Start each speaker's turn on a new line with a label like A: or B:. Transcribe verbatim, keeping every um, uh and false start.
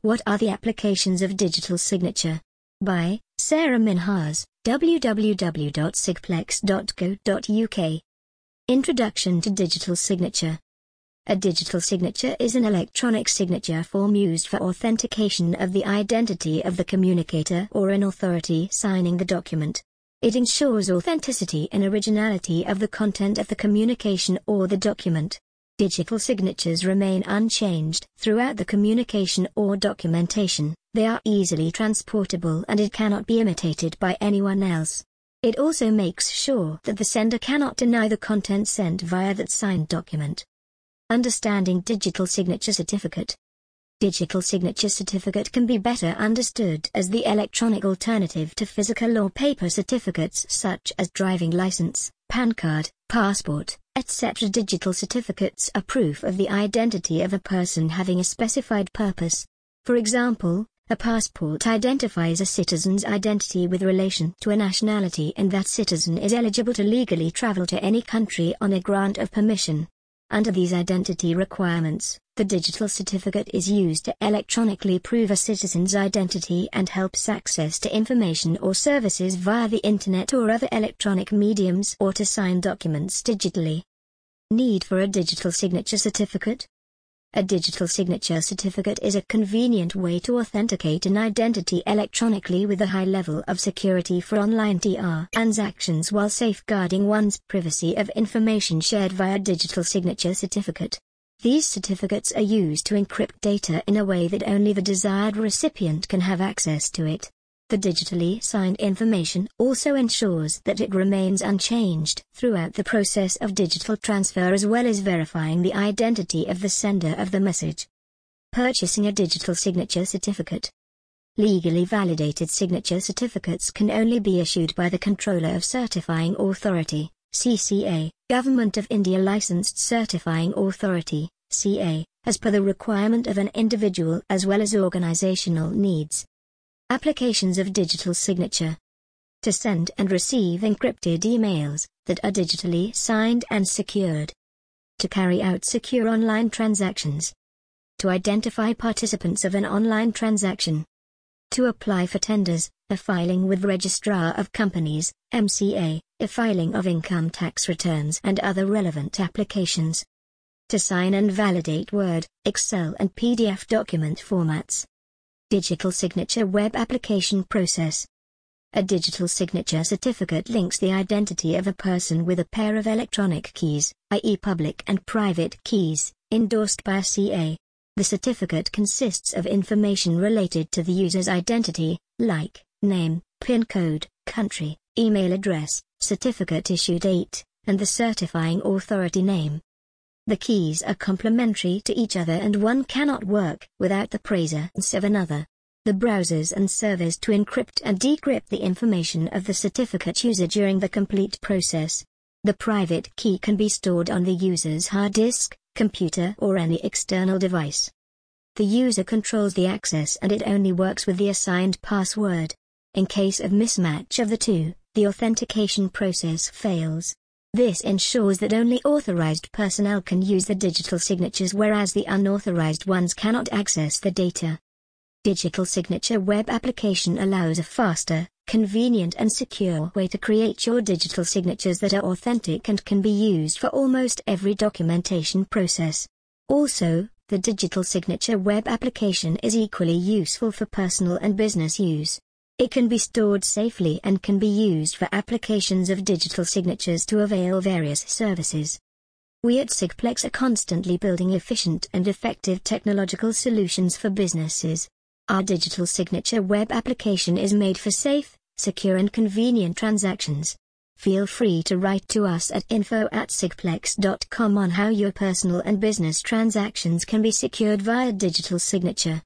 A: What are the applications of digital signature? By Sarah Minhas, w w w dot sigplex dot co dot u k. Introduction to digital signature. A digital signature is an electronic signature form used for authentication of the identity of the communicator or an authority signing the document. It ensures authenticity and originality of the content of the communication or the document. Digital signatures remain unchanged throughout the communication or documentation. They are easily transportable and it cannot be imitated by anyone else. It also makes sure that the sender cannot deny the content sent via that signed document. Understanding digital signature certificate. Digital signature certificate can be better understood as the electronic alternative to physical or paper certificates such as driving license, PAN card, passport, et cetera. Digital certificates are proof of the identity of a person having a specified purpose. For example, a passport identifies a citizen's identity with relation to a nationality, and that citizen is eligible to legally travel to any country on a grant of permission. Under these identity requirements, the digital certificate is used to electronically prove a citizen's identity and helps access to information or services via the internet or other electronic mediums, or to sign documents digitally. Need for a digital signature certificate? A digital signature certificate is a convenient way to authenticate an identity electronically with a high level of security for online transactions while safeguarding one's privacy of information shared via digital signature certificate. These certificates are used to encrypt data in a way that only the desired recipient can have access to it. The digitally signed information also ensures that it remains unchanged throughout the process of digital transfer, as well as verifying the identity of the sender of the message. Purchasing a digital signature certificate. Legally validated signature certificates can only be issued by the Controller of Certifying Authority, C C A, Government of India Licensed Certifying Authority, C A, as per the requirement of an individual as well as organizational needs. Applications of digital signature. To send and receive encrypted emails that are digitally signed and secured. To carry out secure online transactions. To identify participants of an online transaction. To apply for tenders, a filing with Registrar of Companies, M C A, a filing of income tax returns and other relevant applications. To sign and validate Word, Excel and P D F document formats. Digital signature web application process. A digital signature certificate links the identity of a person with a pair of electronic keys, that is public and private keys, endorsed by a C A. The certificate consists of information related to the user's identity, like name, PIN code, country, email address, certificate issue date, and the certifying authority name. The keys are complementary to each other and one cannot work without the presence of another. The browsers and servers to encrypt and decrypt the information of the certificate user during the complete process. The private key can be stored on the user's hard disk, computer or any external device. The user controls the access and it only works with the assigned password. In case of mismatch of the two, the authentication process fails. This ensures that only authorized personnel can use the digital signatures, whereas the unauthorized ones cannot access the data. Digital signature web application allows a faster, convenient and secure way to create your digital signatures that are authentic and can be used for almost every documentation process. Also, the digital signature web application is equally useful for personal and business use. It can be stored safely and can be used for applications of digital signatures to avail various services. We at Sigplex are constantly building efficient and effective technological solutions for businesses. Our digital signature web application is made for safe, secure and convenient transactions. Feel free to write to us at info at sigplex dot com on how your personal and business transactions can be secured via digital signature.